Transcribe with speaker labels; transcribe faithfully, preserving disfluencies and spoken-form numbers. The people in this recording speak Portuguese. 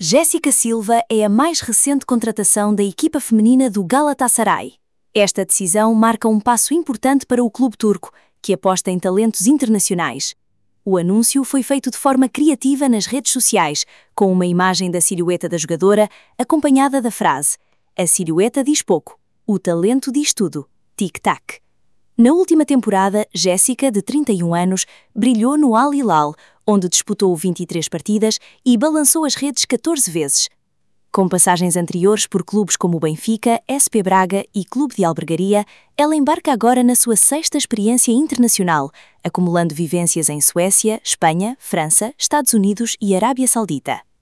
Speaker 1: Jéssica Silva é a mais recente contratação da equipa feminina do Galatasaray. Esta decisão marca um passo importante para o clube turco, que aposta em talentos internacionais. O anúncio foi feito de forma criativa nas redes sociais, com uma imagem da silhueta da jogadora, acompanhada da frase: "A silhueta diz pouco, o talento diz tudo. Tic-tac." Na última temporada, Jéssica, de trinta e um anos, brilhou no Al Hilal, onde disputou vinte e três partidas e balançou as redes catorze vezes. Com passagens anteriores por clubes como o Benfica, S P Braga e Clube de Albergaria, ela embarca agora na sua sexta experiência internacional, acumulando vivências em Suécia, Espanha, França, Estados Unidos e Arábia Saudita.